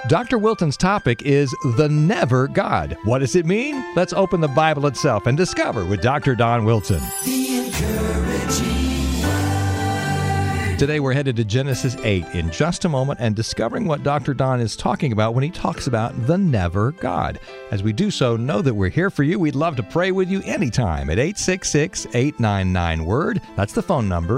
Dr. Wilton's topic is the never God. What does it mean? Let's open the Bible itself and discover with Dr. Don Wilton. The encouraging word. Today we're headed to Genesis 8 in just a moment and discovering what Dr. Don is talking about when he talks about the never God. As we do so, know that we're here for you. We'd love to pray with you anytime at 866-899-WORD. That's the phone number,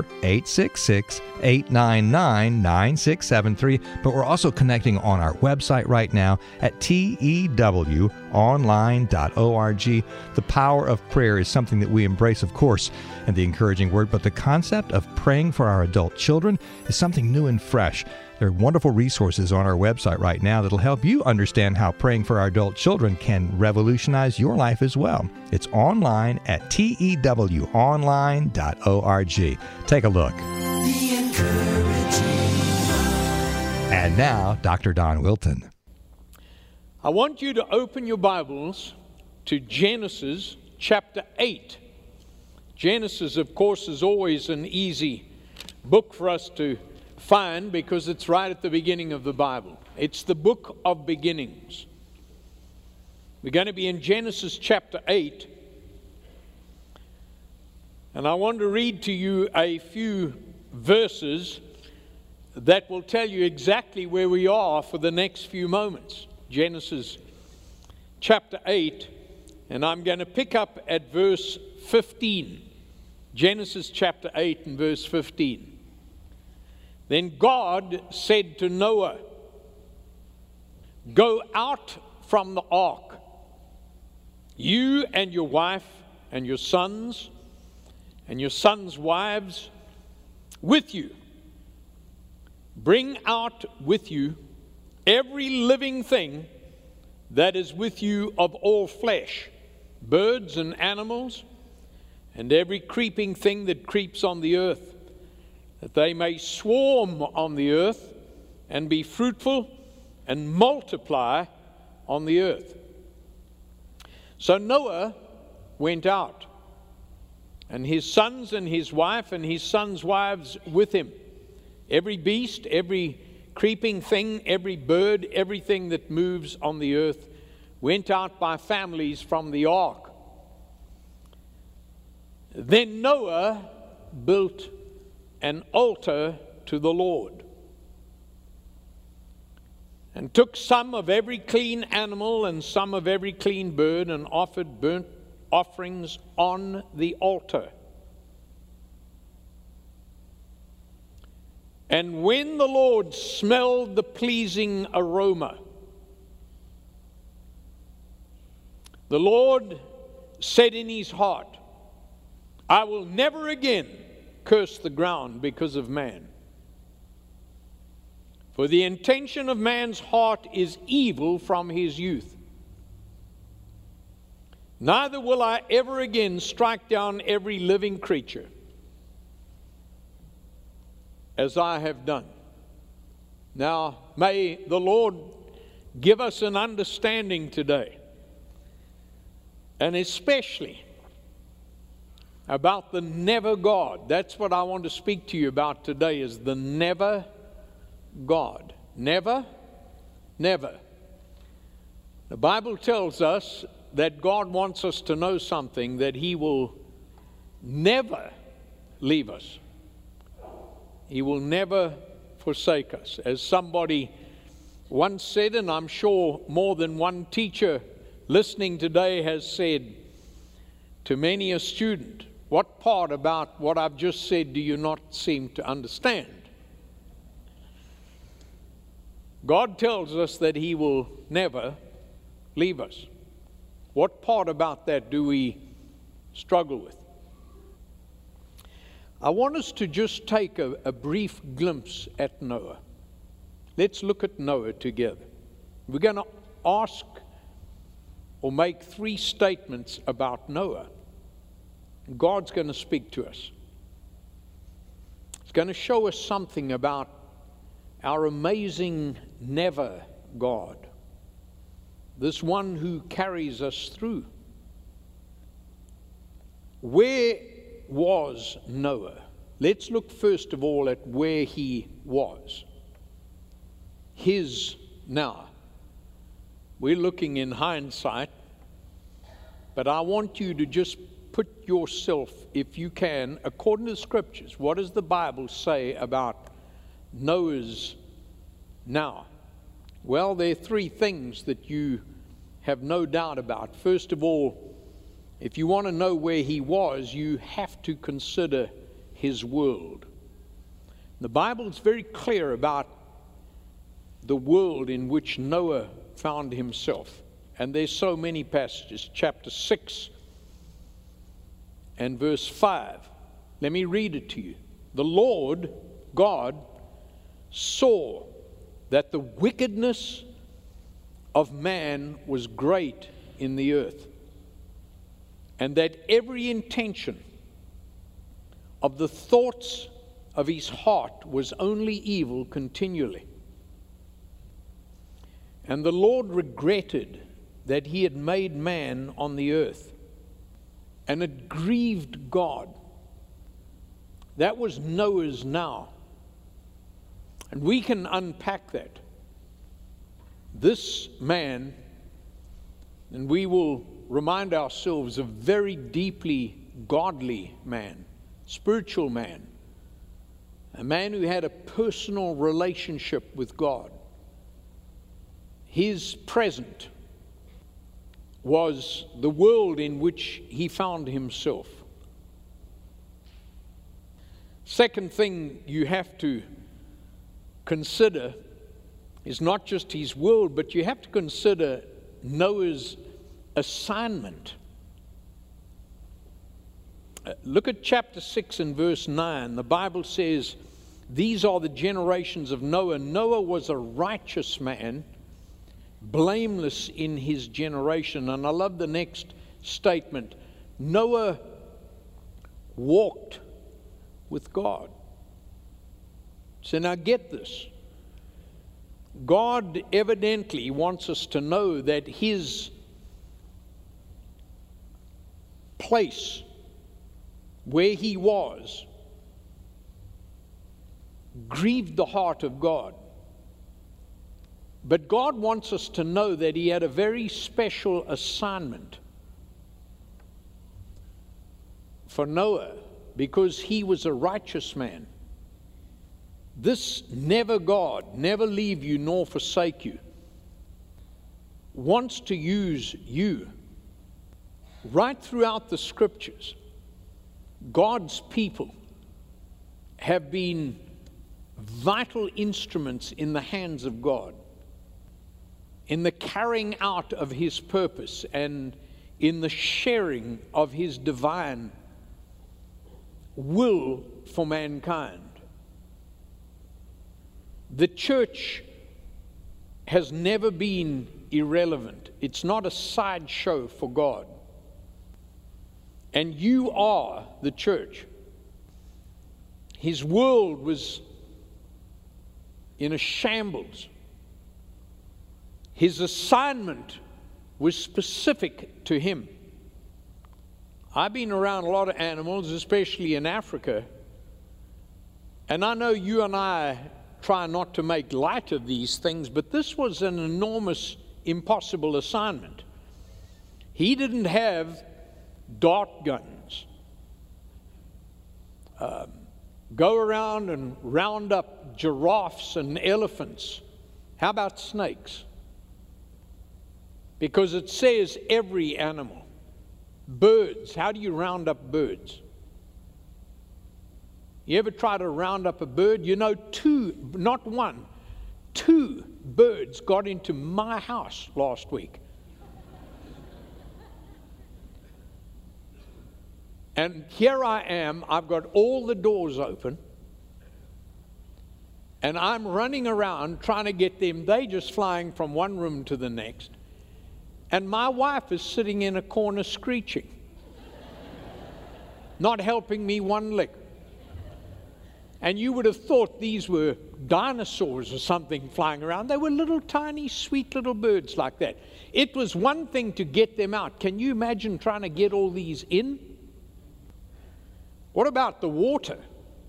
866-899-9673. But we're also connecting on our website right now at tewonline.org. The power of prayer is something that we embrace, of course, in the encouraging word, but the concept of praying for our adult children is something new and fresh. There are wonderful resources on our website right now that'll help you understand how praying for our adult children can revolutionize your life as well. It's online at tewonline.org. Take a look. The encouraging word. And now, Dr. Don Wilton. I want you to open your Bibles to Genesis chapter 8. Genesis, of course, is always an easy book for us to find because it's right at the beginning of the Bible. It's the book of beginnings. We're going to be in Genesis chapter 8. And I want to read to you a few verses that will tell you exactly where we are for the next few moments. Genesis chapter 8, and I'm going to pick up at verse 15. Genesis chapter 8 and verse 15. Then God said to Noah, "Go out from the ark, you and your wife and your sons wives with you. Bring out with you every living thing that is with you of all flesh, birds and animals, and every creeping thing that creeps on the earth, that they may swarm on the earth and be fruitful and multiply on the earth." So Noah went out, and his sons and his wife and his sons' wives with him. Every beast, every creeping thing, every bird, everything that moves on the earth went out by families from the ark. Then Noah built an altar to the Lord, and took some of every clean animal and some of every clean bird, and offered burnt offerings on the altar. And when the Lord smelled the pleasing aroma, the Lord said in his heart, "I will never again curse the ground because of man. For the intention of man's heart is evil from his youth. Neither will I ever again strike down every living creature as I have done." Now, may the Lord give us an understanding today, and especially about the never God. That's what I want to speak to you about today, is the never God. Never, never. The Bible tells us that God wants us to know something, that he will never leave us. He will never forsake us. As somebody once said, and I'm sure more than one teacher listening today has said to many a student, "What part about what I've just said do you not seem to understand?" God tells us that he will never leave us. What part about that do we struggle with? I want us to just take a brief glimpse at Noah. Let's look at Noah together. We're going to ask or make three statements about Noah. God's going to speak to us. It's going to show us something about our amazing never God, this one who carries us through. Where was Noah? Let's look first of all at where he was. We're looking in hindsight, but I want you to just put yourself, if you can, according to the Scriptures. What does the Bible say about Noah's now? Well, there are three things that you have no doubt about. First of all, if you want to know where he was, you have to consider his world. The Bible is very clear about the world in which Noah found himself. And there's so many passages. Chapter 6 and verse 5. Let me read it to you. The Lord God saw that the wickedness of man was great in the earth, and that every intention of the thoughts of his heart was only evil continually. And the Lord regretted that he had made man on the earth, and it grieved God. That was Noah's now. And we can unpack that. This man, and we will remind ourselves, a very deeply godly man, spiritual man, a man who had a personal relationship with God. His present was the world in which he found himself. Second thing you have to consider is not just his world, but you have to consider Noah's assignment. Look at chapter 6 and verse 9. The Bible says, "These are the generations of Noah. Noah was a righteous man, blameless in his generation." And I love the next statement. Noah walked with God. So now get this. God evidently wants us to know that his place where he was grieved the heart of God. But God wants us to know that he had a very special assignment for Noah because he was a righteous man. This God, never leave you nor forsake you, wants to use you. Right throughout the Scriptures, God's people have been vital instruments in the hands of God, in the carrying out of his purpose and in the sharing of his divine will for mankind. The church has never been irrelevant. It's not a sideshow for God. And you are the church. His world was in a shambles. His assignment was specific to him. I've been around a lot of animals, especially in Africa, and I know you and I try not to make light of these things, but this was an enormous, impossible assignment. He didn't have dart guns. Go around and round up giraffes and elephants. How about snakes? Because it says every animal. Birds, how do you round up birds? You ever try to round up a bird? You know, two birds got into my house last week. And here I am, I've got all the doors open, and I'm running around trying to get them. They just flying from one room to the next. And my wife is sitting in a corner screeching, not helping me one lick. And you would have thought these were dinosaurs or something flying around. They were little tiny, sweet little birds like that. It was one thing to get them out. Can you imagine trying to get all these in? What about the water?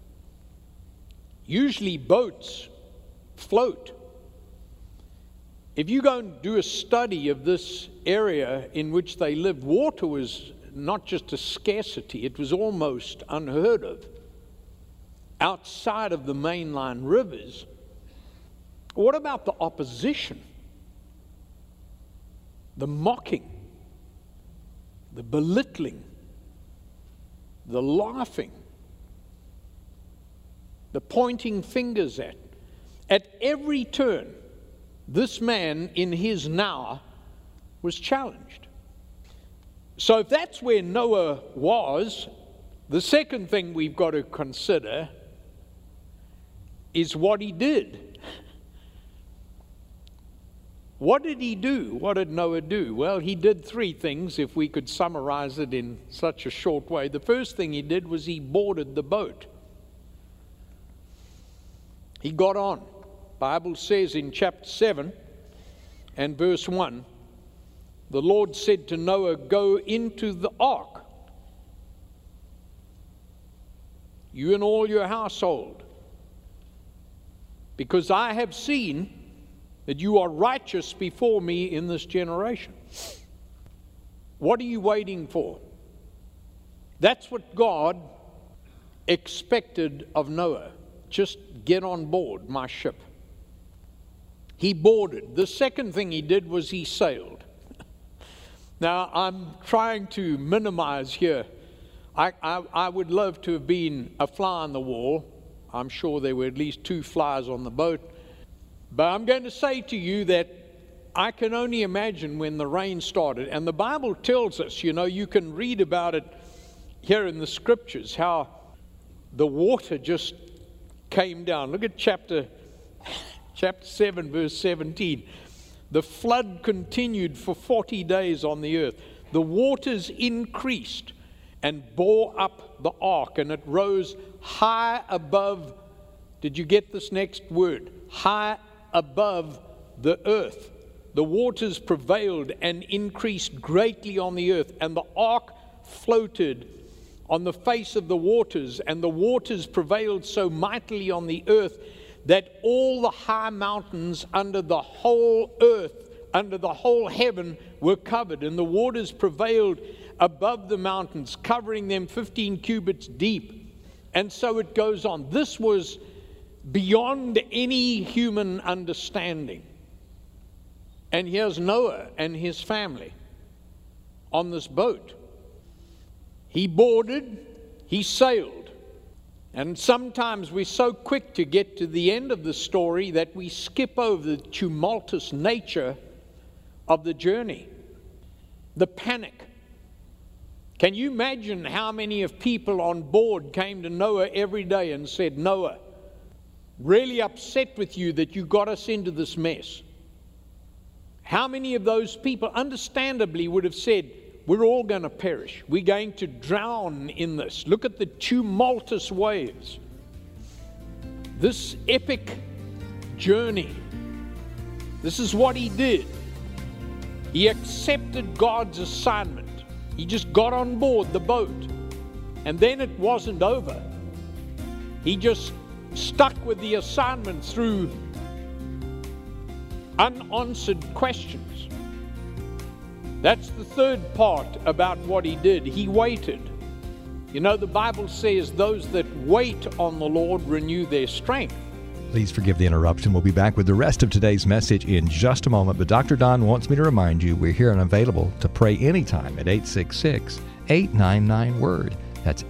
Usually boats float. If you go and do a study of this area in which they lived, water was not just a scarcity, it was almost unheard of. Outside of the mainline rivers, what about the opposition? The mocking, the belittling, the laughing, the pointing fingers at. At every turn, this man in his now was challenged. So if that's where Noah was, the second thing we've got to consider is what he did. What did he do? What did Noah do? Well, he did three things, if we could summarize it in such a short way. The first thing he did was he boarded the boat. He got on. The Bible says in chapter 7 and verse 1, the Lord said to Noah, "Go into the ark, you and all your household, because I have seen that you are righteous before me in this generation." What are you waiting for? That's what God expected of Noah. Just get on board my ship. He boarded. The second thing he did was he sailed. Now, I'm trying to minimize here. I would love to have been a fly on the wall. I'm sure there were at least 2 flies on the boat. But I'm going to say to you that I can only imagine when the rain started. And the Bible tells us, you can read about it here in the scriptures, how the water just came down. Look at chapter 7, verse 17. The flood continued for 40 days on the earth. The waters increased and bore up the ark, and it rose high above. Did you get this next word? High above the earth. The waters prevailed and increased greatly on the earth, and the ark floated on the face of the waters, and the waters prevailed so mightily on the earth that all the high mountains under the whole earth, under the whole heaven, were covered, and the waters prevailed above the mountains, covering them 15 cubits deep. And so it goes on. This was beyond any human understanding. And here's Noah and his family on this boat. He boarded, he sailed. And sometimes we're so quick to get to the end of the story that we skip over the tumultuous nature of the journey, the panic. Can you imagine how many of people on board came to Noah every day and said, "Noah, really upset with you that you got us into this mess"? How many of those people understandably would have said, "We're all going to perish. We're going to drown in this. Look at the tumultuous waves." This epic journey. This is what he did. He accepted God's assignment. He just got on board the boat. And then it wasn't over. He just stuck with the assignment through unanswered questions. That's the third part about what he did. He waited. The Bible says those that wait on the Lord renew their strength. Please forgive the interruption. We'll be back with the rest of today's message in just a moment. But Dr. Don wants me to remind you we're here and available to pray anytime at 866-899-WORD. That's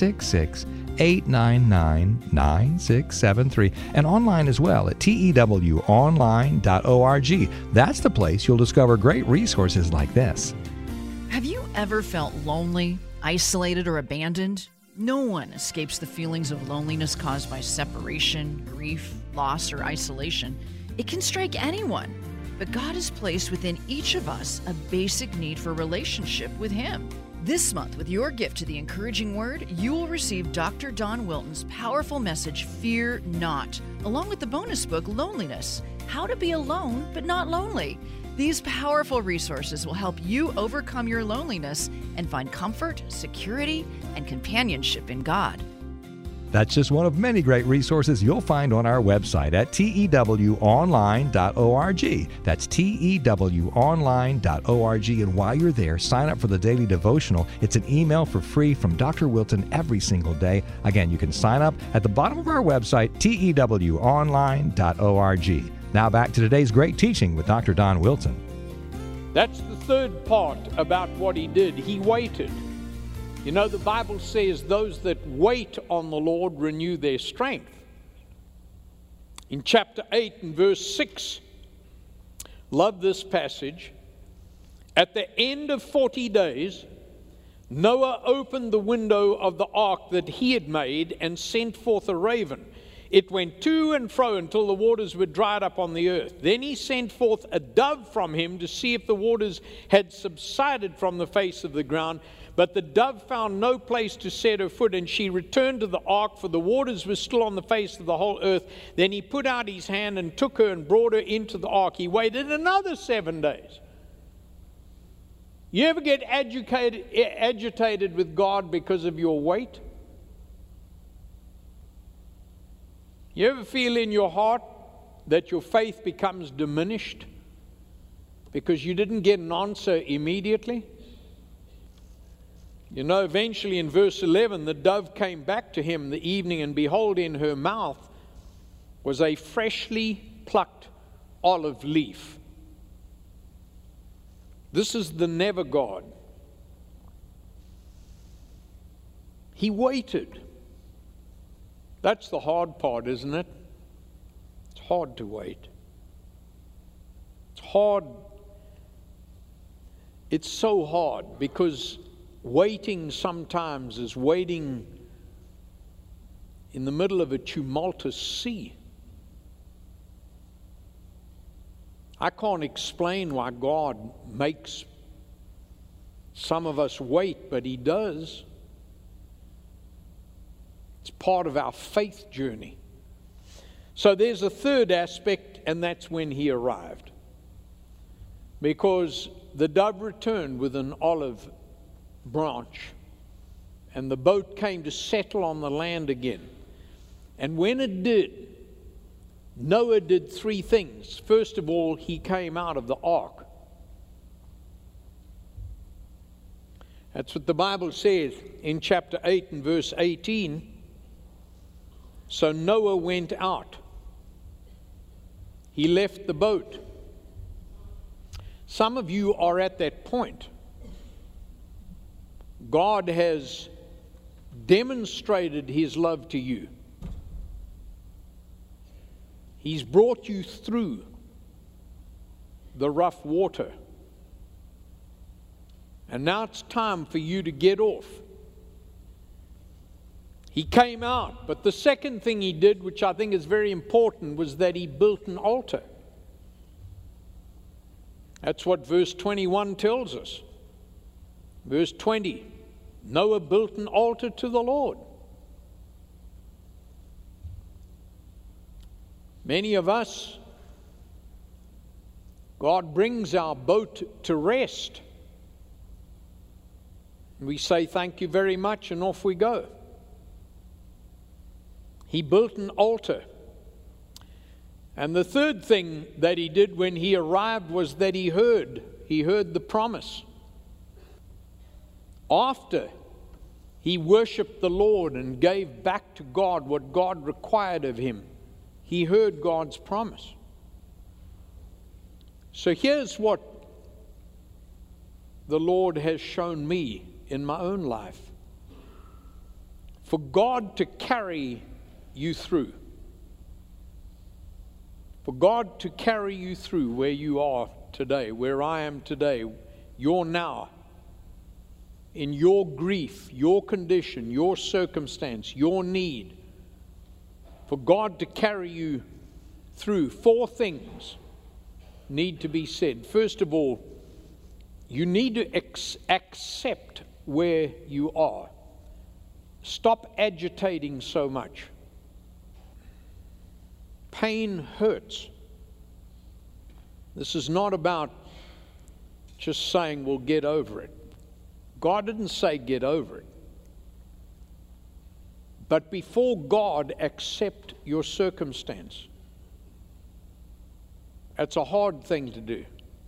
866-899-9673. And online as well at tewonline.org. That's the place you'll discover great resources like this. Have you ever felt lonely, isolated, or abandoned? No one escapes the feelings of loneliness caused by separation, grief, loss, or isolation. It can strike anyone, but God has placed within each of us a basic need for relationship with Him. This month, with your gift to the Encouraging Word, you will receive Dr. Don Wilton's powerful message, Fear Not, along with the bonus book, Loneliness, How to Be Alone But Not Lonely. These powerful resources will help you overcome your loneliness and find comfort, security, and companionship in God. That's just one of many great resources you'll find on our website at tewonline.org. That's tewonline.org. And while you're there, sign up for the daily devotional. It's an email for free from Dr. Wilton every single day. Again, you can sign up at the bottom of our website, tewonline.org. Now back to today's great teaching with Dr. Don Wilton. That's the third part about what he did. He waited. You know, the Bible says those that wait on the Lord renew their strength. In chapter 8 and verse 6, love this passage. At the end of 40 days, Noah opened the window of the ark that he had made and sent forth a raven. It went to and fro until the waters were dried up on the earth. Then he sent forth a dove from him to see if the waters had subsided from the face of the ground. But the dove found no place to set her foot, and she returned to the ark, for the waters were still on the face of the whole earth. Then he put out his hand and took her and brought her into the ark. He waited another 7 days. You ever get agitated with God because of your wait? You ever feel in your heart that your faith becomes diminished because you didn't get an answer immediately? You know, eventually in verse 11, the dove came back to him in the evening, and behold, in her mouth was a freshly plucked olive leaf. This is the never God. He waited. That's the hard part, isn't it? It's hard to wait. It's hard. It's so hard because waiting sometimes is waiting in the middle of a tumultuous sea. I can't explain why God makes some of us wait, but He does. It's part of our faith journey. So there's a third aspect, and that's when He arrived. Because the dove returned with an olive branch, and the boat came to settle on the land again. And when it did, Noah did three things. First of all, he came out of the ark. That's what the Bible says in chapter 8 and verse 18. So Noah went out. He left the boat. Some of you are at that point. God has demonstrated His love to you. He's brought you through the rough water. And now it's time for you to get off. He came out, but the second thing he did, which I think is very important, was that he built an altar. That's what verse 21 tells us. Verse 20, Noah built an altar to the Lord. Many of us, God brings our boat to rest. We say thank you very much, and off we go. He built an altar. And the third thing that he did when he arrived was that he heard the promise. After he worshiped the Lord and gave back to God what God required of him, he heard God's promise. So here's what the Lord has shown me in my own life. For God to carry you through, for God to carry you through where you are today, where I am today, you're now, in your grief, your condition, your circumstance, your need, for God to carry you through, four things need to be said. First of all, you need to accept where you are. Stop agitating so much. Pain hurts. This is not about just saying, well, get over it. God didn't say get over it. but before God, accept your circumstance. That's a hard thing to do.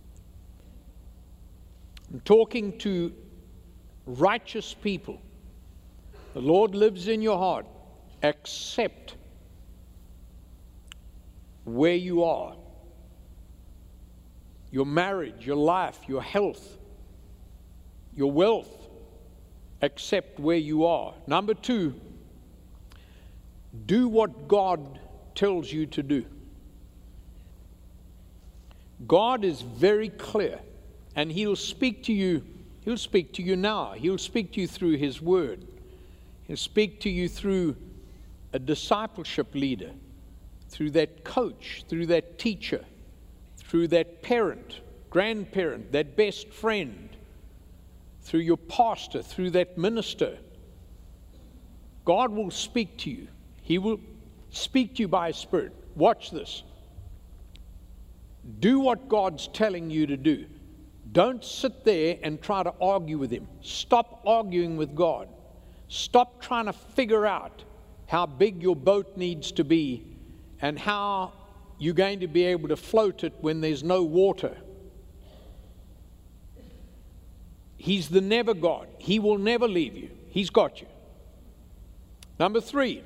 I'm talking to righteous people. The Lord lives in your heart. Accept where you are. Your marriage, your life, your health, your wealth. Accept where you are. Number 2, do what God tells you to do. God is very clear, and He'll speak to you. He'll speak to you now. He'll speak to you through His Word. He'll speak to you through a discipleship leader, through that coach, through that teacher, through that parent, grandparent, that best friend, through your pastor, through that minister. God will speak to you. He will speak to you by His Spirit. Watch this. Do what God's telling you to do. Don't sit there and try to argue with Him. Stop arguing with God. Stop trying to figure out how big your boat needs to be and how you're going to be able to float it when there's no water. He's the never God. He will never leave you. He's got you. Number 3,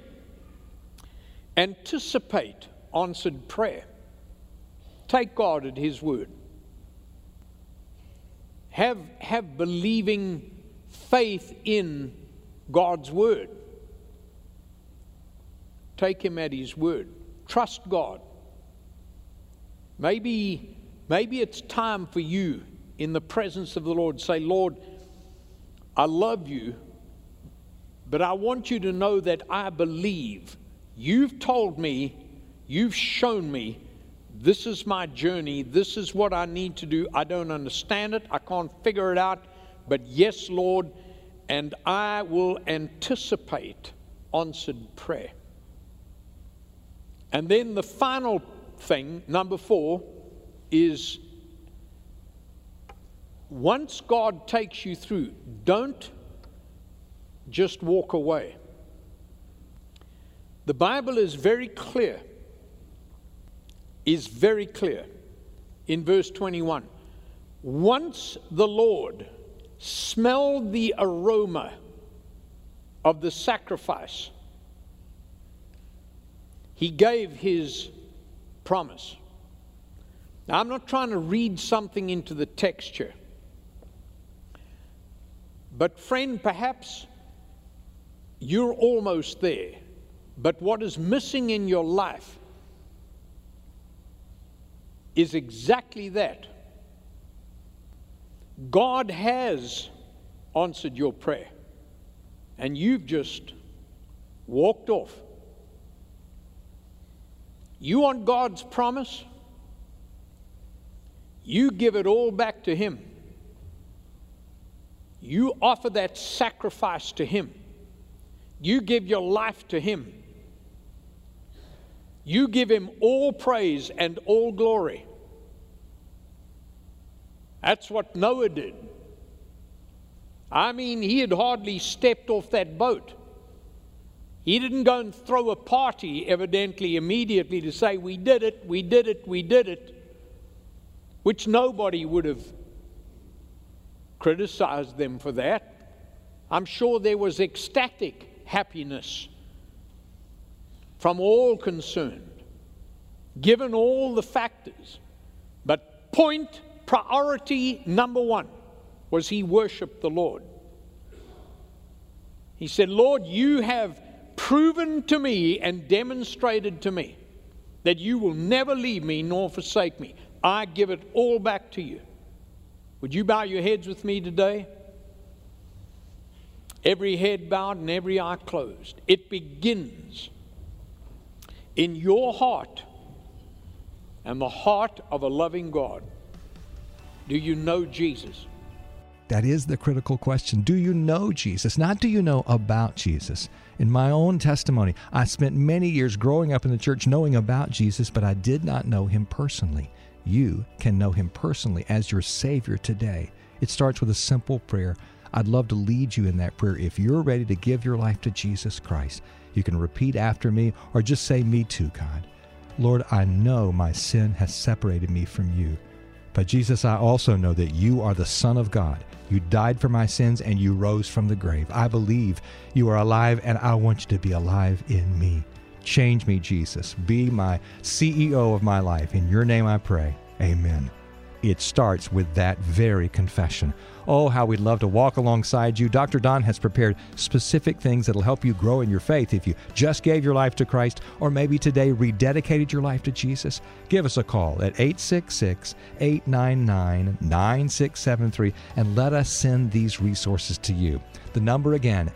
anticipate answered prayer. Take God at His word. Have believing faith in God's word. Take Him at His word. Trust God. Maybe it's time for you in the presence of the Lord. Say, Lord, I love you, but I want you to know that I believe. You've told me, you've shown me, this is my journey, this is what I need to do. I don't understand it, I can't figure it out, but yes, Lord, and I will anticipate answered prayer. And then the final thing, number 4, is once God takes you through, don't just walk away. The Bible is very clear in verse 21. Once the Lord smelled the aroma of the sacrifice, He gave His promise. Now, I'm not trying to read something into the texture, but friend, perhaps you're almost there, but what is missing in your life is exactly that. God has answered your prayer, and you've just walked off. You want God's promise? You give it all back to Him. You offer that sacrifice to Him. You give your life to Him. You give Him all praise and all glory. That's what Noah did. I mean, he had hardly stepped off that boat. He didn't go and throw a party, evidently, immediately to say, we did it, we did it, we did it, which nobody would have criticized them for that. I'm sure there was ecstatic happiness from all concerned, given all the factors. But priority number 1 was he worshiped the Lord. He said, Lord, you have proven to me and demonstrated to me that you will never leave me nor forsake me. I give it all back to you. Would you bow your heads with me today? Every head bowed and every eye closed. It begins in your heart and the heart of a loving God. Do you know Jesus? That is the critical question. Do you know Jesus? Not do you know about Jesus. In my own testimony, I spent many years growing up in the church knowing about Jesus, but I did not know Him personally. You can know Him personally as your Savior today. It starts with a simple prayer. I'd love to lead you in that prayer if you're ready to give your life to Jesus Christ. You can repeat after me or just say, "Me too, God." Lord, I know my sin has separated me from you. But Jesus, I also know that you are the Son of God. You died for my sins and you rose from the grave. I believe you are alive and I want you to be alive in me. Change me, Jesus. Be my CEO of my life. In your name I pray. Amen. It starts with that very confession. Oh, how we'd love to walk alongside you. Dr. Don has prepared specific things that'll help you grow in your faith if you just gave your life to Christ or maybe today rededicated your life to Jesus. Give us a call at 866-899-9673 and let us send these resources to you. The number again,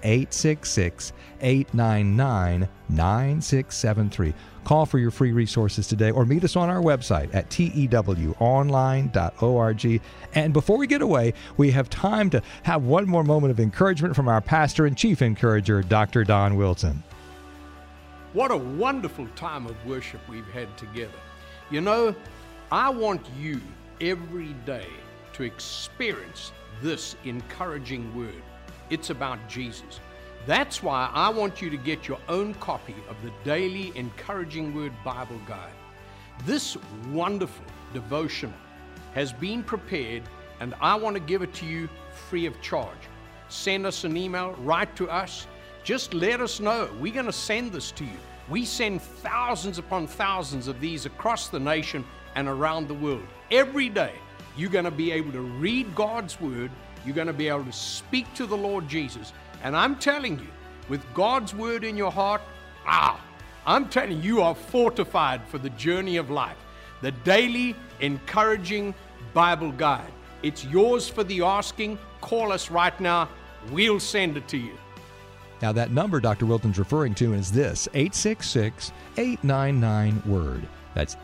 866-899-9673. Call for your free resources today or meet us on our website at tewonline.org. And before we get away, we have time to have one more moment of encouragement from our pastor and chief encourager, Dr. Don Wilson. What a wonderful time of worship we've had together. You know, I want you every day to experience this encouraging word. It's about Jesus. That's why I want you to get your own copy of the Daily Encouraging Word Bible Guide. This wonderful devotional has been prepared and I want to give it to you free of charge. Send us an email, write to us. Just let us know. We're going to send this to you. We send thousands upon thousands of these across the nation and around the world. Every day, you're going to be able to read God's Word. You're going to be able to speak to the Lord Jesus. And I'm telling you, with God's Word in your heart, I'm telling you, you are fortified for the journey of life. The Daily Encouraging Bible Guide. It's yours for the asking. Call us right now. We'll send it to you. Now, that number Dr. Wilson's referring to is this, 866-899-WORD. That's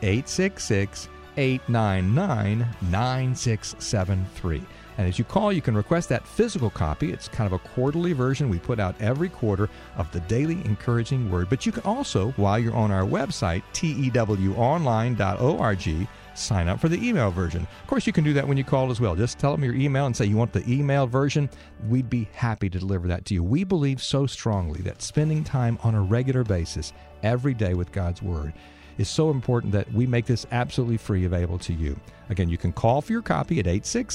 866-899-9673. And as you call, you can request that physical copy. It's kind of a quarterly version we put out every quarter of the Daily Encouraging Word. But you can also, while you're on our website, tewonline.org, sign up for the email version. Of course, you can do that when you call as well. Just tell them your email and say you want the email version. We'd be happy to deliver that to you. We believe so strongly that spending time on a regular basis every day with God's Word is so important that we make this absolutely free available to you. Again, you can call for your copy at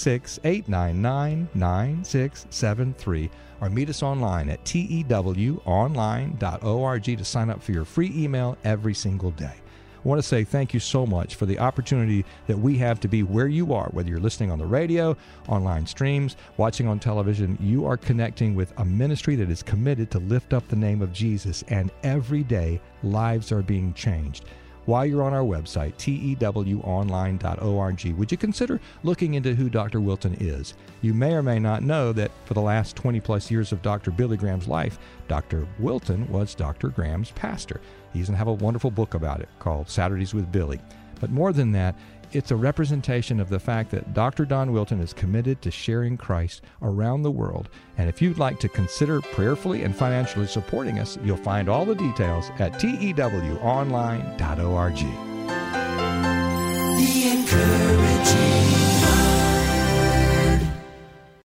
866-899-9673 or meet us online at tewonline.org to sign up for your free email every single day. I want to say thank you so much for the opportunity that we have to be where you are, whether you're listening on the radio, online streams, watching on television. You are connecting with a ministry that is committed to lift up the name of Jesus, and every day lives are being changed. While you're on our website, tewonline.org, would you consider looking into who Dr. Wilson is? You may or may not know that for the last 20-plus years of Dr. Billy Graham's life, Dr. Wilson was Dr. Graham's pastor. He even have a wonderful book about it called Saturdays with Billy. But more than that, it's a representation of the fact that Dr. Don Wilson is committed to sharing Christ around the world. And if you'd like to consider prayerfully and financially supporting us, you'll find all the details at tewonline.org. The Encouraging